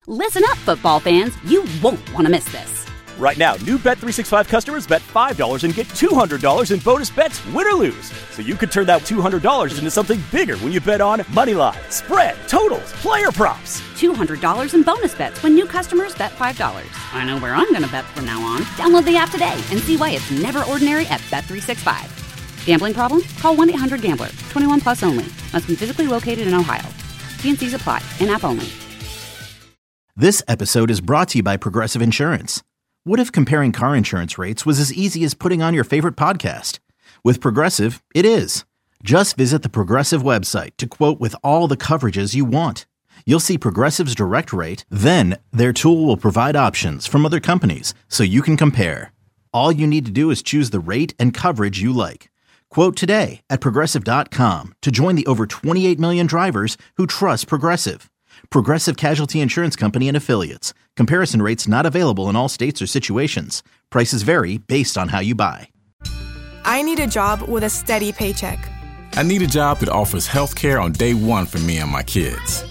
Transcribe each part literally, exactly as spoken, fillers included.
Listen up, football fans. You won't want to miss this. Right now, new Bet three sixty-five customers bet five dollars and get two hundred dollars in bonus bets, win or lose. So you could turn that two hundred dollars into something bigger when you bet on money line, spread, totals, player props. two hundred dollars in bonus bets when new customers bet five dollars. I know where I'm going to bet from now on. Download the app today and see why it's never ordinary at Bet three sixty-five. Gambling problem? Call one eight hundred gambler. twenty-one plus only. Must be physically located in Ohio. T and C's apply. In-app only. This episode is brought to you by Progressive Insurance. What if comparing car insurance rates was as easy as putting on your favorite podcast? With Progressive, it is. Just visit the Progressive website to quote with all the coverages you want. You'll see Progressive's direct rate, then their tool will provide options from other companies so you can compare. All you need to do is choose the rate and coverage you like. Quote today at Progressive dot com to join the over twenty-eight million drivers who trust Progressive. Progressive Casualty Insurance Company and Affiliates. Comparison rates not available in all states or situations. Prices vary based on how you buy. I need a job with a steady paycheck. I need a job that offers health care on day one for me and my kids.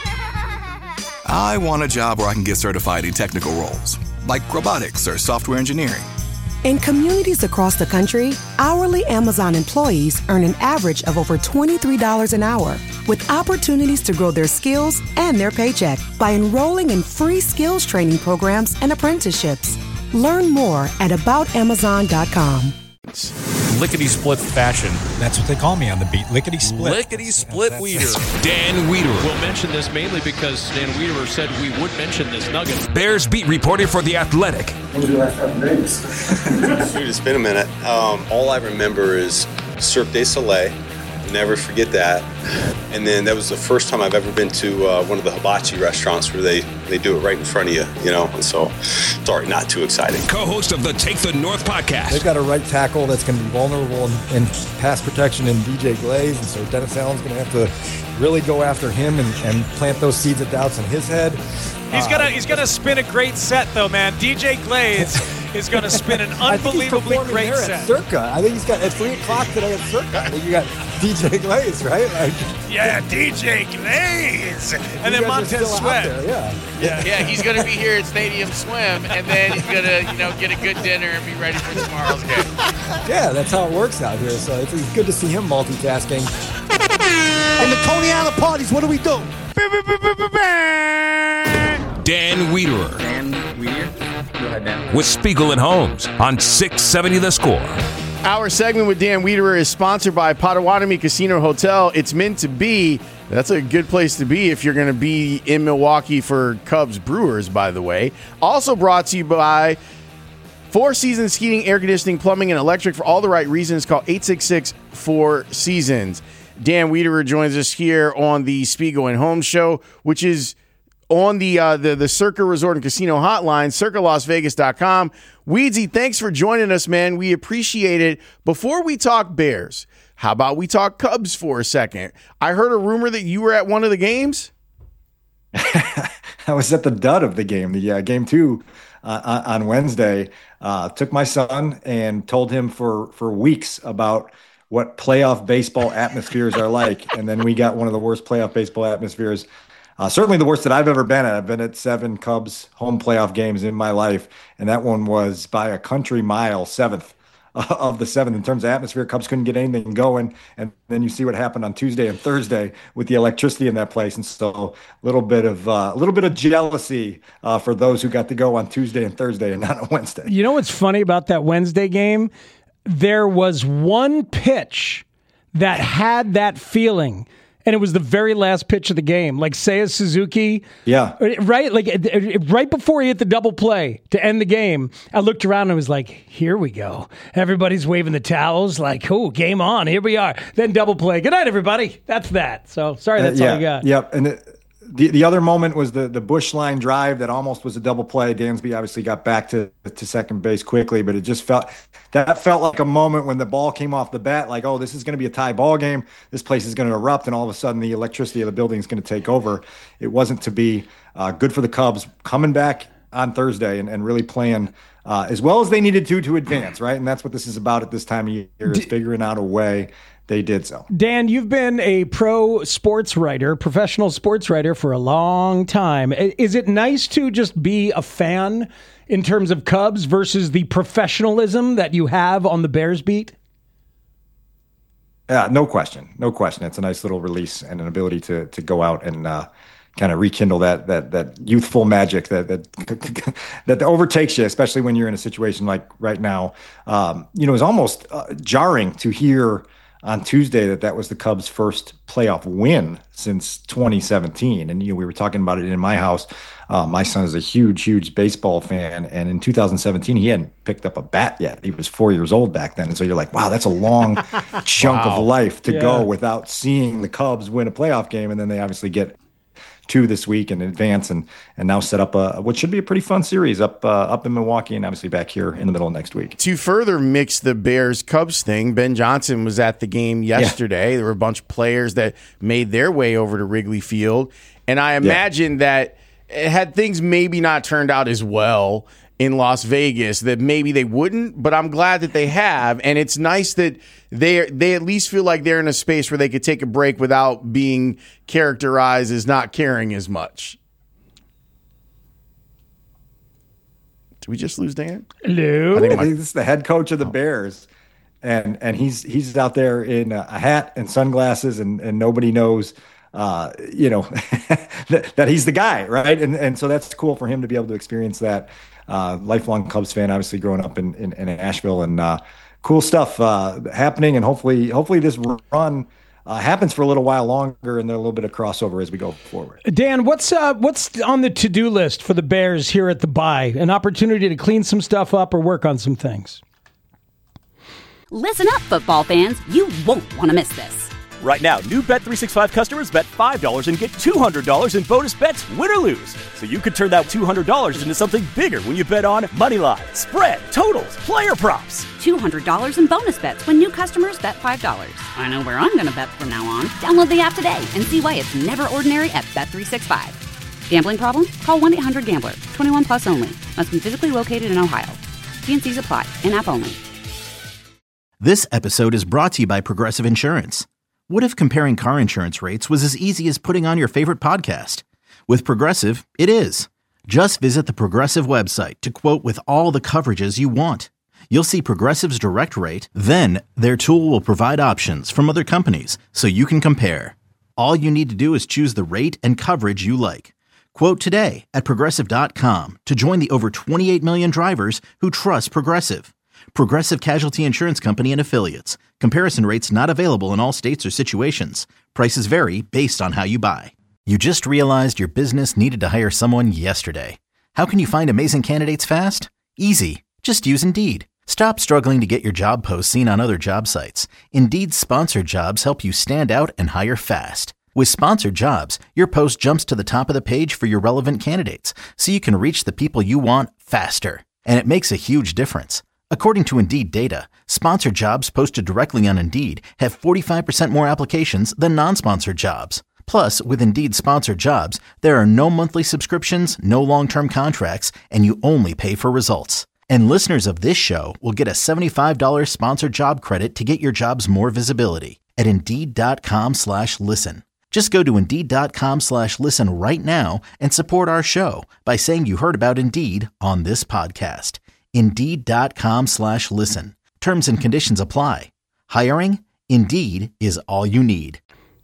I want a job where I can get certified in technical roles, like robotics or software engineering. In communities across the country, hourly Amazon employees earn an average of over twenty-three dollars an hour, with opportunities to grow their skills and their paycheck by enrolling in free skills training programs and apprenticeships. Learn more at about amazon dot com. Lickety-split fashion. That's what they call me on the beat. Lickety-split. Lickety-split That's, Weeder. Dan Wiederer. We'll mention this mainly because Dan Wiederer said we would mention this nugget. Bears beat reporter for The Athletic. When was your last time in Vegas? Dude, it's been a minute. Um, all I remember is Cirque du Soleil. Never forget that. And then that was the first time I've ever been to uh, one of the hibachi restaurants where they, they do it right in front of you, you know, and so it's already not too exciting. Co-host of the Take the North podcast. They've got a right tackle that's going to be vulnerable in, in pass protection in D J Glaze, and so Dennis Allen's going to have to really go after him and, and plant those seeds of doubts in his head. He's uh, gonna he's gonna spin a great set though, man. D J Glaze is gonna spin an unbelievably great there set. At Circa. I think he's got at three o'clock today at Circa. I think you got D J Glaze, right? Like, yeah, D J Glaze, and then Montez Sweat. There, yeah. yeah, yeah. He's gonna be here at Stadium Swim, and then he's gonna you know get a good dinner and be ready for tomorrow's game. Yeah, that's how it works out here. So it's, it's good to see him multitasking. And the Tony Allen parties, what do we do? Dan Wiederer. Dan Wiederer. Go ahead, Dan. With Spiegel and Holmes on six seventy The Score. Our segment with Dan Wiederer is sponsored by Potawatomi Casino Hotel. It's meant to be. That's a good place to be if you're going to be in Milwaukee for Cubs Brewers, by the way. Also brought to you by Four Seasons Heating, Air Conditioning, Plumbing, and Electric. For all the right reasons, call eight six six, four seasons. Dan Wiederer joins us here on the Spiegel and Holmes show, which is on the uh, the the Circa Resort and Casino hotline, circa las vegas dot com. Weedsy, thanks for joining us, man. We appreciate it. Before we talk Bears, how about we talk Cubs for a second? I heard a rumor that you were at one of the games. I was at the dud of the game, the uh, game two uh, on Wednesday. Uh, took my son and told him for for weeks about what playoff baseball atmospheres are like, and then we got one of the worst playoff baseball atmospheres. Uh, certainly the worst that I've ever been at. I've been at seven Cubs home playoff games in my life, and that one was by a country mile, seventh uh, of the seventh in terms of atmosphere. Cubs couldn't get anything going, and then you see what happened on Tuesday and Thursday with the electricity in that place, and so a little bit of uh, a little bit of jealousy uh, for those who got to go on Tuesday and Thursday and not on Wednesday. You know what's funny about that Wednesday game? There was one pitch that had that feeling. And it was the very last pitch of the game, like Seiya Suzuki. Yeah. Right? Like right before he hit the double play to end the game, I looked around and I was like, here we go. Everybody's waving the towels like, oh, game on. Here we are. Then double play. Good night, everybody. That's that. So sorry, that's uh, yeah, all I got. Yep. And it, the the other moment was the the Busch line drive that almost was a double play. Dansby obviously got back to, to second base quickly, but it just felt that felt like a moment when the ball came off the bat, like, oh, this is going to be a tie ball game. This place is going to erupt, and all of a sudden the electricity of the building is going to take over. It wasn't to be. Uh, good for the Cubs coming back on Thursday and, and really playing uh, as well as they needed to to advance, right? And that's what this is about at this time of year, is figuring out a way they did so. Dan, you've been a pro sports writer, professional sports writer for a long time. Is it nice to just be a fan in terms of Cubs versus the professionalism that you have on the Bears beat? Yeah, no question. No question. It's a nice little release and an ability to to go out and uh, kind of rekindle that that that youthful magic that that that overtakes you, especially when you're in a situation like right now. Um, you know, it was almost uh, jarring to hear on Tuesday that that was the Cubs' first playoff win since twenty seventeen. And, you know, we were talking about it in my house. Uh, my son is a huge, huge baseball fan. And in two thousand seventeen, he hadn't picked up a bat yet. He was four years old back then. And so you're like, wow, that's a long chunk wow. of life to yeah. go without seeing the Cubs win a playoff game. And then they obviously get two this week and advance and and now set up a what should be a pretty fun series up uh, up in Milwaukee and obviously back here in the middle of next week. To further mix the Bears-Cubs thing, Ben Johnson was at the game yesterday. Yeah. There were a bunch of players that made their way over to Wrigley Field, and I imagine yeah. that had things maybe not turned out as well in Las Vegas, that maybe they wouldn't, but I'm glad that they have, and it's nice that they they at least feel like they're in a space where they could take a break without being characterized as not caring as much. Did we just lose Dan? Hello. I think my- this is the head coach of the Bears, and and he's he's out there in a hat and sunglasses, and and nobody knows. Uh, you know, that, that he's the guy, right? And and so that's cool for him to be able to experience that. Uh, lifelong Cubs fan, obviously growing up in, in, in Asheville, and uh, cool stuff uh, happening. And hopefully, hopefully this run uh, happens for a little while longer, and there's a little bit of crossover as we go forward. Dan, what's uh, what's on the to-do list for the Bears here at the Bye? An opportunity to clean some stuff up or work on some things? Listen up, football fans. You won't want to miss this. Right now, new Bet three sixty-five customers bet five dollars and get two hundred dollars in bonus bets, win or lose. So you could turn that two hundred dollars into something bigger when you bet on money line, spread, totals, player props. two hundred dollars in bonus bets when new customers bet five dollars. I know where I'm going to bet from now on. Download the app today and see why it's never ordinary at Bet three sixty-five. Gambling problem? Call one eight hundred gambler. twenty-one plus only. Must be physically located in Ohio. T and C's apply. In-app only. This episode is brought to you by Progressive Insurance. What if comparing car insurance rates was as easy as putting on your favorite podcast? With Progressive, it is. Just visit the Progressive website to quote with all the coverages you want. You'll see Progressive's direct rate, then their tool will provide options from other companies so you can compare. All you need to do is choose the rate and coverage you like. Quote today at Progressive dot com to join the over twenty-eight million drivers who trust Progressive. Progressive Casualty Insurance Company and Affiliates. Comparison rates not available in all states or situations. Prices vary based on how you buy. You just realized your business needed to hire someone yesterday. How can you find amazing candidates fast? Easy. Just use Indeed. Stop struggling to get your job posts seen on other job sites. Indeed's sponsored jobs help you stand out and hire fast. With sponsored jobs, your post jumps to the top of the page for your relevant candidates, so you can reach the people you want faster. And it makes a huge difference. According to Indeed data, sponsored jobs posted directly on Indeed have forty-five percent more applications than non-sponsored jobs. Plus, with Indeed sponsored jobs, there are no monthly subscriptions, no long-term contracts, and you only pay for results. And listeners of this show will get a seventy-five dollars sponsored job credit to get your jobs more visibility at Indeed.com slash listen. Just go to Indeed.com slash listen right now and support our show by saying you heard about Indeed on this podcast. Indeed.com slash listen. Terms and conditions apply. Hiring? Indeed is all you need.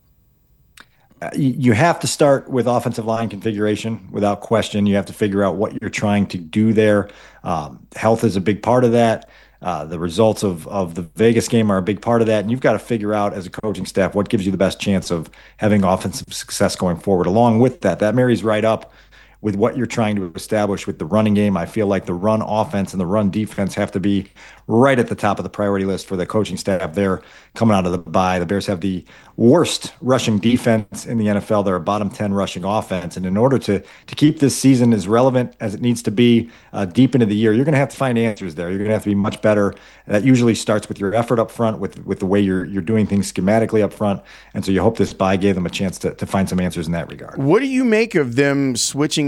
Uh, you have to start with offensive line configuration without question. You have to figure out what you're trying to do there. Um, health is a big part of that. Uh, the results of, of the Vegas game are a big part of that. And you've got to figure out as a coaching staff what gives you the best chance of having offensive success going forward. Along with that, that marries right up with what you're trying to establish with the running game. I feel like the run offense and the run defense have to be right at the top of the priority list for the coaching staff there coming out of the bye. The Bears have the worst rushing defense in the N F L. They're a bottom ten rushing offense. And in order to to keep this season as relevant as it needs to be uh, deep into the year, you're going to have to find answers there. You're going to have to be much better. That usually starts with your effort up front, with with the way you're you're doing things schematically up front. And so you hope this bye gave them a chance to, to find some answers in that regard. What do you make of them switching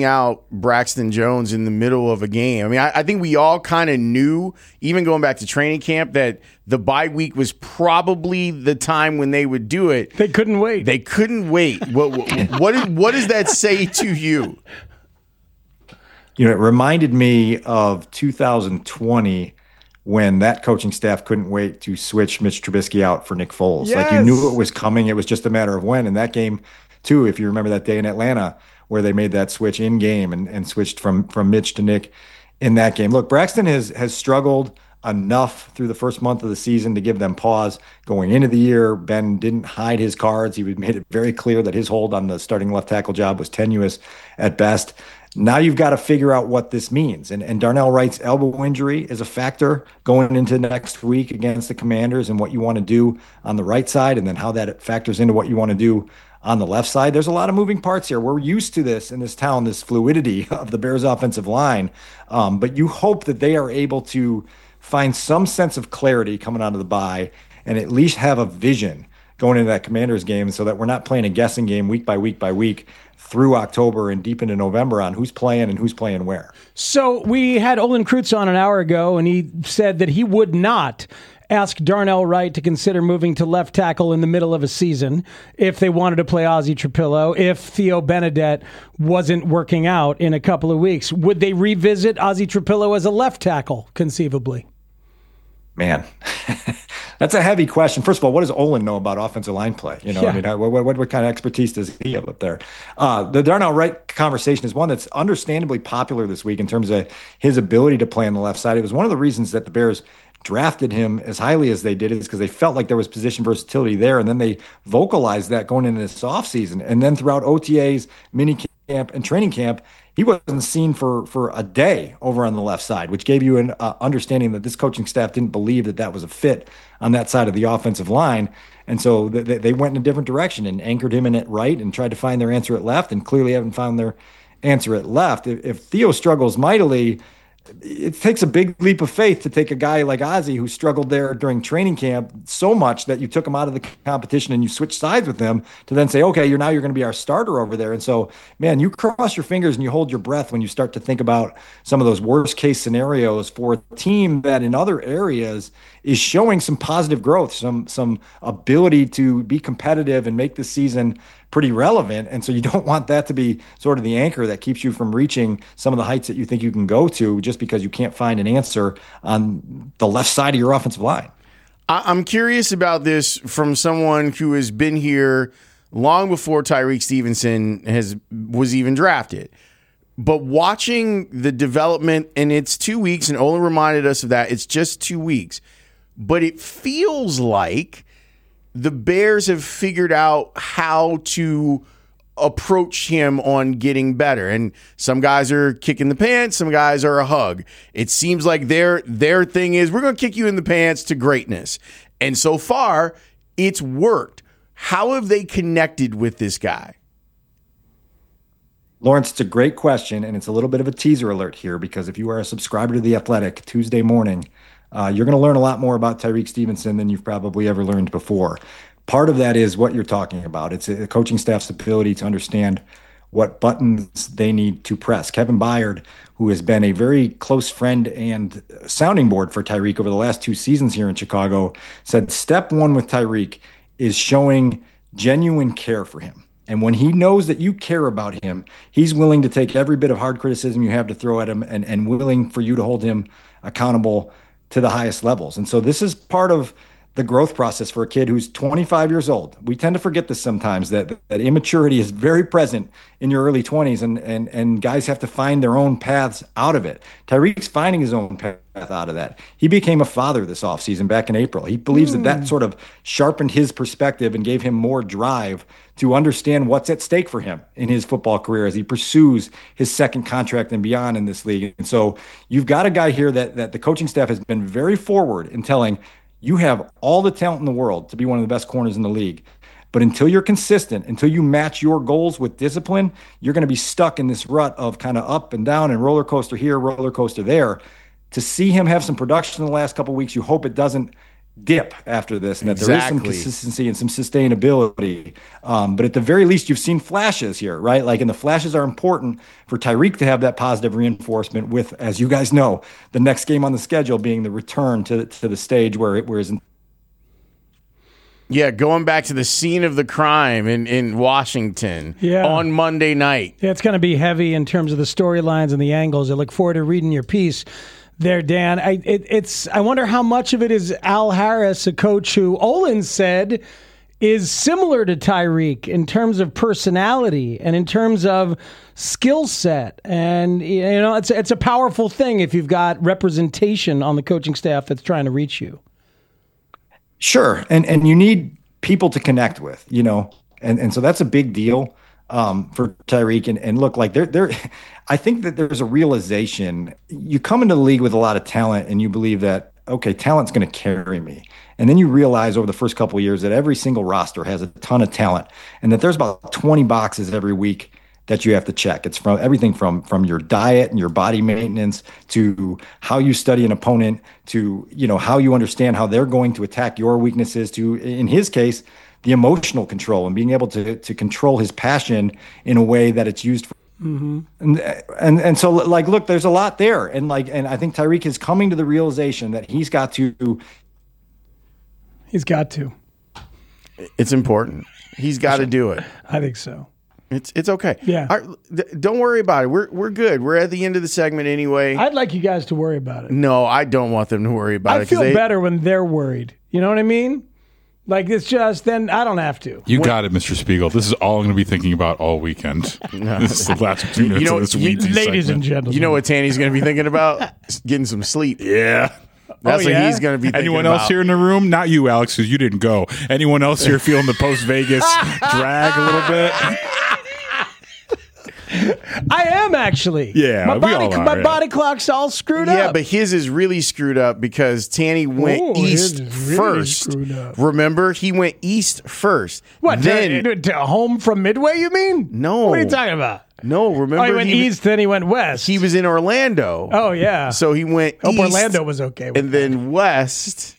rolling out Braxton Jones in the middle of a game. I mean, I, I think we all kind of knew, even going back to training camp, that the bye week was probably the time when they would do it. They couldn't wait. They couldn't wait. What, what, what, did, what does that say to you? You know, it reminded me of two thousand twenty when that coaching staff couldn't wait to switch Mitch Trubisky out for Nick Foles. Yes. Like, you knew it was coming. It was just a matter of when. And that game, too, if you remember that day in Atlanta where they made that switch in game and, and switched from from Mitch to Nick in that game. Look, Braxton has has struggled enough through the first month of the season to give them pause. Going into the year, Ben didn't hide his cards. He made it very clear that his hold on the starting left tackle job was tenuous at best. Now you've got to figure out what this means. And, and Darnell Wright's elbow injury is a factor going into next week against the Commanders and what you want to do on the right side, and then how that factors into what you want to do on the left side. There's a lot of moving parts here. We're used to this in this town, this fluidity of the Bears offensive line. Um, but you hope that they are able to find some sense of clarity coming out of the bye and at least have a vision going into that Commanders game, so that we're not playing a guessing game week by week by week through October and deep into November on who's playing and who's playing where. So we had Olin Kreutz on an hour ago, and he said that he would not ask Darnell Wright to consider moving to left tackle in the middle of a season if they wanted to play Ozzie Trapillo, if Theo Benedette wasn't working out in a couple of weeks. Would they revisit Ozzie Trapillo as a left tackle, conceivably? Man, that's a heavy question. First of all, what does Olin know about offensive line play? You know, yeah. I mean, what, what, what kind of expertise does he have up there? Uh, the Darnell Wright conversation is one that's understandably popular this week in terms of his ability to play on the left side. It was one of the reasons that the Bears drafted him as highly as they did, is because they felt like there was position versatility there. And then they vocalized that going into this offseason. And then throughout O T As, mini camp, and training camp, he wasn't seen for for a day over on the left side, which gave you an uh, understanding that this coaching staff didn't believe that that was a fit on that side of the offensive line. And so th- they went in a different direction and anchored him in at right and tried to find their answer at left, and clearly haven't found their answer at left. If, if Theo struggles mightily, it takes a big leap of faith to take a guy like Ozzie, who struggled there during training camp so much that you took him out of the competition and you switched sides with him, to then say, okay, you're now you're going to be our starter over there. And so, man, you cross your fingers and you hold your breath when you start to think about some of those worst case scenarios for a team that in other areas is showing some positive growth, some some ability to be competitive and make the season pretty relevant. And so you don't want that to be sort of the anchor that keeps you from reaching some of the heights that you think you can go to, just because you can't find an answer on the left side of your offensive line. I'm curious about this from someone who has been here long before Tyrique Stevenson has was even drafted. But watching the development, and it's two weeks, and Olin reminded us of that, it's just two weeks. But it feels like the Bears have figured out how to approach him on getting better. And some guys are kicking the pants, some guys are a hug. It seems like their their thing is, we're going to kick you in the pants to greatness. And so far, it's worked. How have they connected with this guy? Lawrence, it's a great question, and it's a little bit of a teaser alert here, because if you are a subscriber to The Athletic Tuesday morning, Uh, you're going to learn a lot more about Tyrique Stevenson than you've probably ever learned before. Part of that is what you're talking about. It's a coaching staff's ability to understand what buttons they need to press. Kevin Byard, who has been a very close friend and sounding board for Tyrique over the last two seasons here in Chicago, said step one with Tyrique is showing genuine care for him. And when he knows that you care about him, he's willing to take every bit of hard criticism you have to throw at him, and, and willing for you to hold him accountable to the highest levels. And so this is part of the growth process for a kid who's twenty-five years old. We tend to forget this sometimes, that that immaturity is very present in your early twenties, and and and guys have to find their own paths out of it. Tyrique's finding his own path out of that. He became a father this offseason back in April. He believes mm. that that sort of sharpened his perspective and gave him more drive to understand what's at stake for him in his football career as he pursues his second contract and beyond in this league. And so you've got a guy here that that the coaching staff has been very forward in telling, you have all the talent in the world to be one of the best corners in the league. But until you're consistent, until you match your goals with discipline, you're going to be stuck in this rut of kind of up and down and roller coaster here, roller coaster there. To see him have some production in the last couple of weeks, you hope it doesn't dip after this, and that there is some Exactly. consistency and some sustainability. Um, but at the very least, you've seen flashes here, right? Like, and the flashes are important for Tyreek to have that positive reinforcement with, as you guys know, the next game on the schedule being the return to to the stage where it was. Yeah, going back to the scene of the crime in, in Washington Yeah. on Monday night. Yeah, it's going to be heavy in terms of the storylines and the angles. I look forward to reading your piece there, Dan. I it, it's I wonder how much of it is Al Harris, a coach who Olin said is similar to Tyreek in terms of personality and in terms of skill set. And you know, it's it's a powerful thing if you've got representation on the coaching staff that's trying to reach you. Sure, and and you need people to connect with, you know, and and so that's a big deal um, for Tyreek. And and look, like there there, I think that there's a realization. You come into the league with a lot of talent, and you believe that okay, talent's going to carry me, and then you realize over the first couple of years that every single roster has a ton of talent, and that there's about twenty boxes every week that you have to check. It's from everything from from your diet and your body maintenance to how you study an opponent to, you know, how you understand how they're going to attack your weaknesses to, in his case, the emotional control and being able to to control his passion in a way that it's used for. Mm-hmm. And, and and so like, look, there's a lot there. And like, and I think Tyreek is coming to the realization that he's got to. He's got to. It's important. He's got to do it. I think so. It's it's okay. Yeah. All right, th- don't worry about it. We're we're good. We're at the end of the segment anyway. I'd like you guys to worry about it. No, I don't want them to worry about I it. feel they, better when they're worried. You know what I mean? Like, it's just, then I don't have to. You got it, Mister Spiegel. This is all I'm going to be thinking about all weekend. This is the last two minutes You know, of this you- Weedsy ladies segment. and gentlemen. You know what Tanny's going to be thinking about? Getting some sleep. Yeah. That's Oh, what yeah? he's going to be thinking Anyone about. else here in the room? Not you, Alex, because you didn't go. Anyone else here feeling the post-Vegas drag a little bit? I am actually. Yeah, my we body, all are, my yeah. body clock's all screwed Yeah, up. but his is really screwed up because Tanny went Oh, his east is really first. screwed up. Remember, he went east first. What? Then to, to home from Midway? You mean? No. What are you talking about? no, remember Oh, he went he, east, then he went west. he was in Orlando. oh yeah. So he went Hope east Orlando was okay with and then west,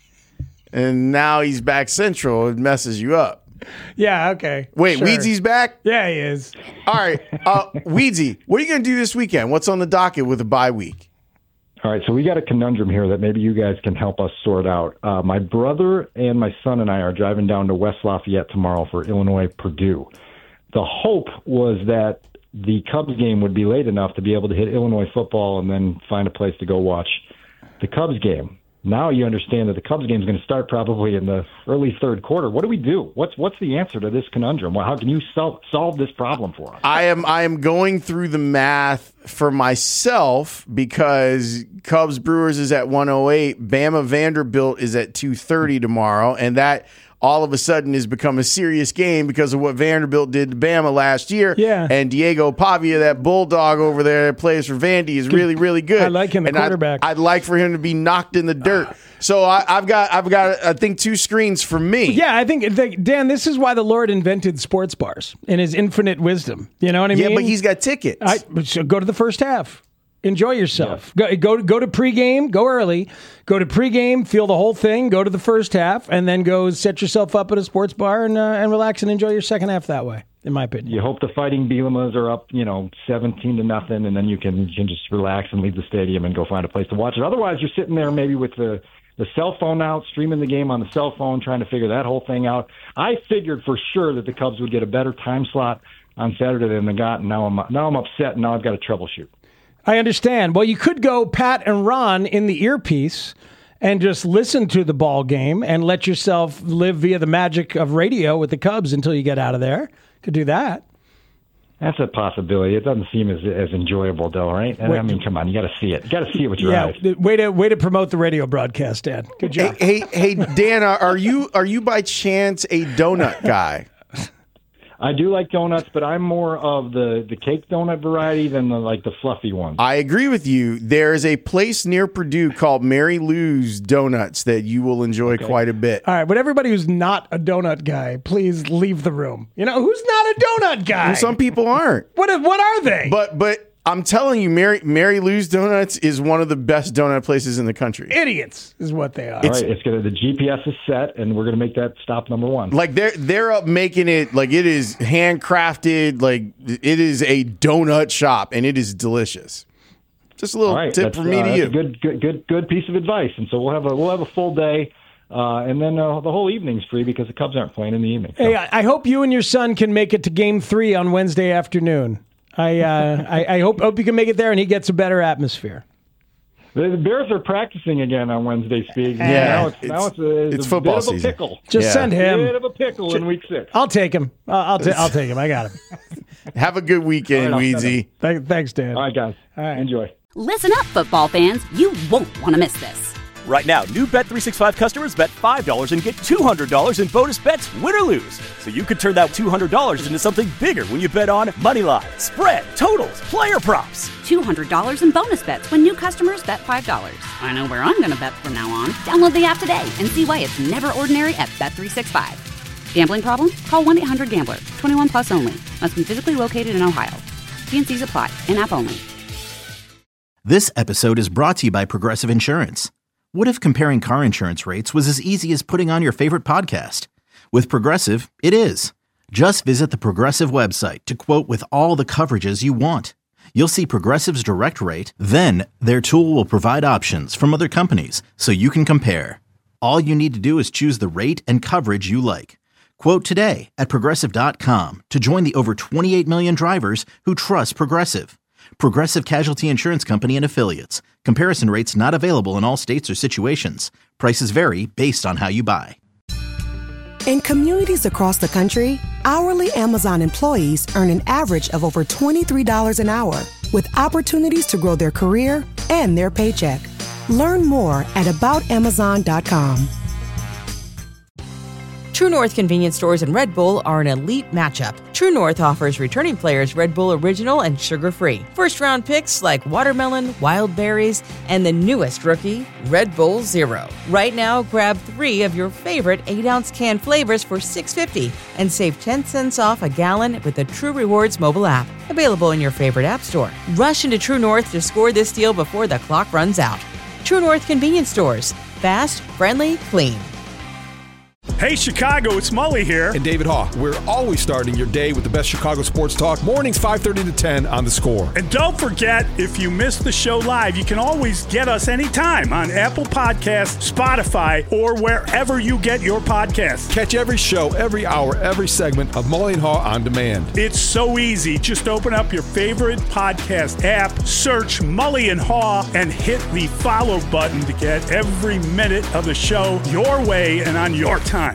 and now he's back central. It messes you up. Yeah. Okay. Wait, Sure. Weedsy's back? Yeah, he is. All right. Uh, Weedsy, what are you going to do this weekend? What's on the docket with a bye week? All right, so we got a conundrum here that maybe you guys can help us sort out. Uh, my brother and my son and I are driving down to West Lafayette tomorrow for Illinois Purdue. The hope was that the Cubs game would be late enough to be able to hit Illinois football and then find a place to go watch the Cubs game. Now you understand that the Cubs game is going to start probably in the early third quarter. What do we do? What's what's the answer to this conundrum? Well, how can you sol- solve this problem for us? I am I am going through the math for myself because Cubs Brewers is at one oh eight, Bama Vanderbilt is at two thirty tomorrow, and that all of a sudden has become a serious game because of what Vanderbilt did to Bama last year. Yeah. And Diego Pavia, that bulldog over there that plays for Vandy, is really, really good. I like him, the and I'd- quarterback. I'd, like for him to be knocked in the dirt. So I, I've got, I've got, I think two screens for me. Yeah, I think, think- Dan, this is why the Lord invented sports bars in his infinite wisdom. You know what I mean? Yeah, but he's got tickets. I, so go to the first half. Enjoy yourself. Go, go go to pregame. Go early. Go to pregame. Feel the whole thing. Go to the first half, and then go set yourself up at a sports bar and uh, and relax and enjoy your second half that way. In my opinion, You hope the Fighting Bielemas are up, you know, seventeen to nothing, and then you can, you can just relax and leave the stadium and go find a place to watch it. Otherwise, you're sitting there maybe with the the cell phone out, streaming the game on the cell phone, trying to figure that whole thing out. I figured for sure that the Cubs would get a better time slot on Saturday than they got, and now I'm now I'm upset, and now I've got to troubleshoot. I understand. Well, you could go Pat and Ron in the earpiece and just listen to the ball game and let yourself live via the magic of radio with the Cubs until you get out of there. Could do that. That's a possibility. It doesn't seem as as enjoyable, though, right? And Wait. I mean, come on, you got to see it. You got to see it with your Yeah, eyes. way to way to promote the radio broadcast, Dad. Good job. Hey, hey, hey, Dan, are are you are you by chance a donut guy? I do like donuts, but I'm more of the, the cake donut variety than the like the fluffy ones. I agree with you. There is a place near Purdue called Mary Lou's Donuts that you will enjoy quite a bit. All right, but everybody who's not a donut guy, please leave the room. You know, who's not a donut guy? Well, some people aren't. What what are they? But but I'm telling you, Mary Mary Lou's Donuts is one of the best donut places in the country. Idiots is what they are. All right, it's gonna the G P S is set, and we're gonna make that stop number one. Like they're they're up making it like it is handcrafted, like it is a donut shop, and it is delicious. Just a little right, tip from me uh, to you. Good, good, good, good piece of advice. And so we'll have a we'll have a full day. Uh, and then uh, the whole evening's free because the Cubs aren't playing in the evening. So. Hey, I, I hope you and your son can make it to Game Three on Wednesday afternoon. I, uh, I I hope hope you can make it there and he gets a better atmosphere. The, the Bears are practicing again on Wednesday, Speed. Yeah, now it's, it's, now it's, a, it's, it's a football bit of a season. pickle. Just yeah. send him. A bit of a pickle in week six. I'll take him. Uh, I'll ta- I'll take him. I got him. Have a good weekend, All right, Weedsy. Th- thanks, Dan. All right, guys. All right. Enjoy. Listen up, football fans. You won't want to miss this. Right now, new Bet three sixty-five customers bet five dollars and get two hundred dollars in bonus bets, win or lose. So you could turn that two hundred dollars into something bigger when you bet on moneyline, spread, totals, player props. two hundred dollars in bonus bets when new customers bet five dollars. I know where I'm going to bet from now on. Download the app today and see why it's never ordinary at Bet three sixty-five. Gambling problem? Call one eight hundred gambler. twenty-one plus only. Must be physically located in Ohio. T and C's apply. In-app only. This episode is brought to you by Progressive Insurance. What if comparing car insurance rates was as easy as putting on your favorite podcast? With Progressive, it is. Just visit the Progressive website to quote with all the coverages you want. You'll see Progressive's direct rate, then their tool will provide options from other companies so you can compare. All you need to do is choose the rate and coverage you like. Quote today at Progressive dot com to join the over twenty-eight million drivers who trust Progressive. Progressive Casualty Insurance Company and Affiliates. Comparison rates not available in all states or situations. Prices vary based on how you buy. In communities across the country, hourly Amazon employees earn an average of over twenty-three dollars an hour, with opportunities to grow their career and their paycheck. Learn more at about amazon dot com. True North convenience stores and Red Bull are an elite matchup. True North offers returning players Red Bull Original and sugar-free. First-round picks like watermelon, wild berries, and the newest rookie, Red Bull Zero. Right now, grab three of your favorite eight-ounce can flavors for six dollars and fifty cents and save ten cents off a gallon with the True Rewards mobile app. Available in your favorite app store. Rush into True North to score this deal before the clock runs out. True North convenience stores. Fast, friendly, clean. Hey Chicago, it's Mully here. And David Haugh. We're always starting your day with the best Chicago sports talk. Mornings five thirty to ten on The Score. And don't forget, if you miss the show live, you can always get us anytime on Apple Podcasts, Spotify, or wherever you get your podcasts. Catch every show, every hour, every segment of Mully and Haugh on demand. It's so easy. Just open up your favorite podcast app, search Mully and Haugh, and hit the follow button to get every minute of the show your way and on your time.